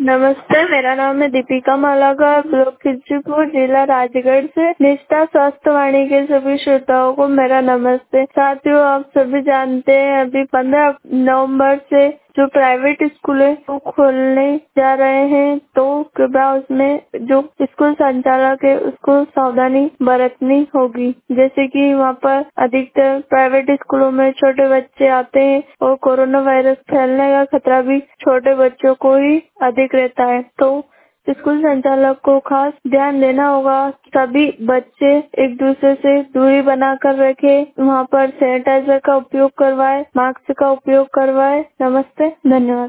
नमस्ते, मेरा नाम है दीपिका मालाकार, ब्लॉक खिजरीपुर, जिला राजगढ़ से। निष्ठा स्वास्थ्य वाणी के सभी श्रोताओं को मेरा नमस्ते। साथियों, आप सभी जानते हैं अभी 15 नवंबर से जो प्राइवेट स्कूल है वो खोलने जा रहे हैं, तो कृपया उसमें जो स्कूल संचालक है उसको सावधानी बरतनी होगी। जैसे कि वहाँ पर अधिकतर प्राइवेट स्कूलों में छोटे बच्चे आते हैं और कोरोना वायरस फैलने का खतरा भी छोटे बच्चों को ही अधिक रहता है, तो स्कूल संचालक को खास ध्यान देना होगा। सभी बच्चे एक दूसरे से दूरी बनाकर रखें, वहाँ पर सैनिटाइजर का उपयोग करवाएं, मास्क का उपयोग करवाएं। नमस्ते, धन्यवाद।